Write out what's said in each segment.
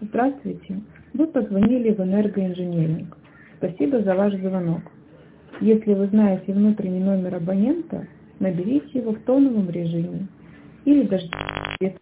Здравствуйте. Вы позвонили в энергоинженеринг. Спасибо за ваш звонок. Если вы знаете внутренний номер абонента, наберите его в тоновом режиме или дождитесь.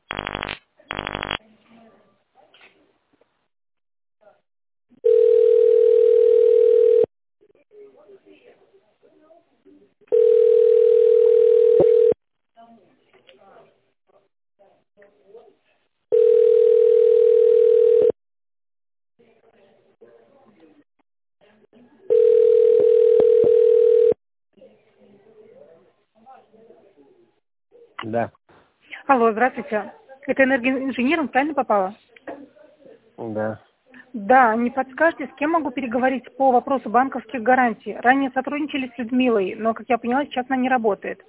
Да, Алло, здравствуйте. Это энергоинженеринг, правильно попало? да. Да, не подскажете, с кем могу переговорить по вопросу банковских гарантий? Ранее сотрудничали с Людмилой, но, как я поняла, сейчас она не работает.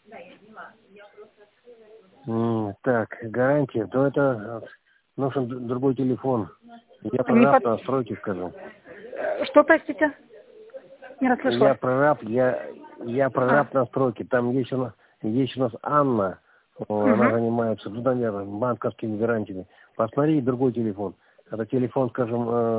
Так, гарантия, то это нужен другой телефон. Я Не прораб под... настройки скажу. Что, простите? Не Я расслышала. прораб, я прораб настройки. Там есть у нас Анна, она Угу. занимается, ну, наверное, банковскими гарантиями. Посмотри другой телефон. Это телефон, скажем,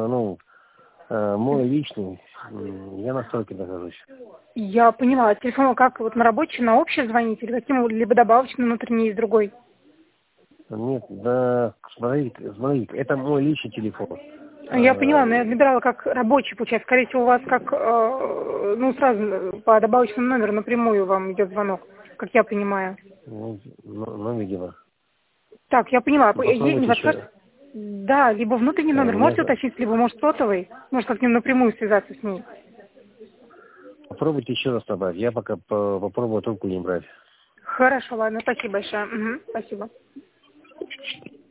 мой личный. Я на стройке нахожусь. Я поняла. Телефон как вот на рабочий, на общий звоните или каким-либо добавочным внутренний есть другой? Нет, да, смотри, это мой личный телефон. Я поняла, но я набирала как рабочий, получается. Скорее всего, у вас как, сразу по добавочному номеру напрямую вам идет звонок, как я понимаю. Видимо. Так, я поняла. Не Попробуйте подскажете? еще. Да, либо внутренний номер можете уточнить, либо, может, сотовый. Может, как-нибудь напрямую связаться с ней. Попробуйте еще раз набрать. Я пока попробую трубку не брать. Хорошо, ладно, спасибо большое. Угу, спасибо.